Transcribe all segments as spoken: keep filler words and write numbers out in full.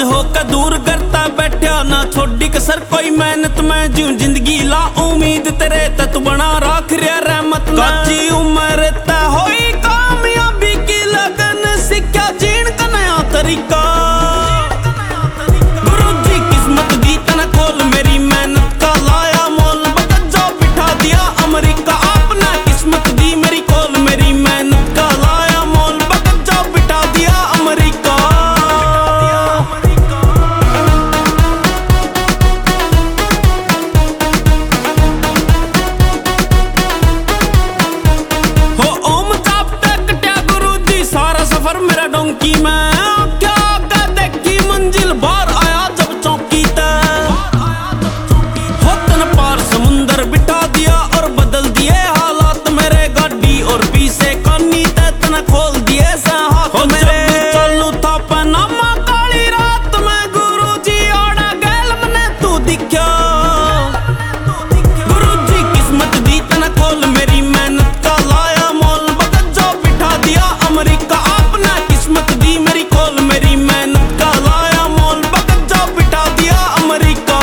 होकर दूर करता बैठा ना छोड़ी कसर कोई मेहनत में जीव जिंदगी ला उम्मीद तेरे तत बना राख रिया रहमत काची उम्र ता होई कामयाबी की लगन सिक्ख्या जीण का नया तरीका गुरु जी किस्मत दी तना खोल मेरी मेहनत का लाया मोल बदल जो बिठा दिया अमेरिका अपना किस्मत दी मेरी खोल मेरी मेहनत का लाया मोल बदल जो बिठा दिया अमेरिका हो ओम जाप तक कट्या गुरु जी सारा सफर मेरा डोंकी में क्या आगा देखी मंजिल बाहर आया जब चौकी तक हो तन पार समुंदर बिठा दिया और बदल दिए हालात मेरे गाड़ी और पीछे कानी ते तना खोल दिए से हाथ मेरे चलू था पनामा काली रात में गुरु जी आड़ा गैल मने तू दिखा गुरु जी किस्मत दी तना खोल मेरी मेहनत का लाया मोल बदल जो बिठा दिया अमेरिका अपना किस्मत दी मेरी खोल मेरी मेहनत का लाया मोल बदल जो बिठा दिया अमेरिका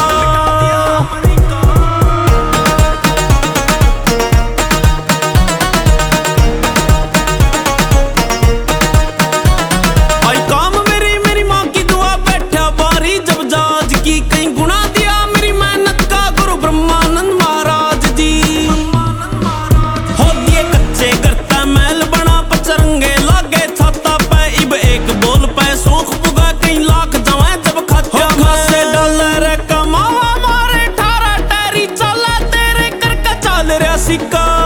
आई काम मेरी मेरी माँ की दुआ बैठा बारी जब जाज की कहीं गुना दिया मेरी मेहनत का गुरु ब्रह्मानंद महाराज जी हो दिए कच्चे करता महल बना पचरंगे लागे छाता पे इब एक बोल पे सूख पुगा कहीं लाख जवां जब खाते खासे डॉलर कमावा मारे ठारा टैरी चला तेरे कर का चाल रहा सिक्का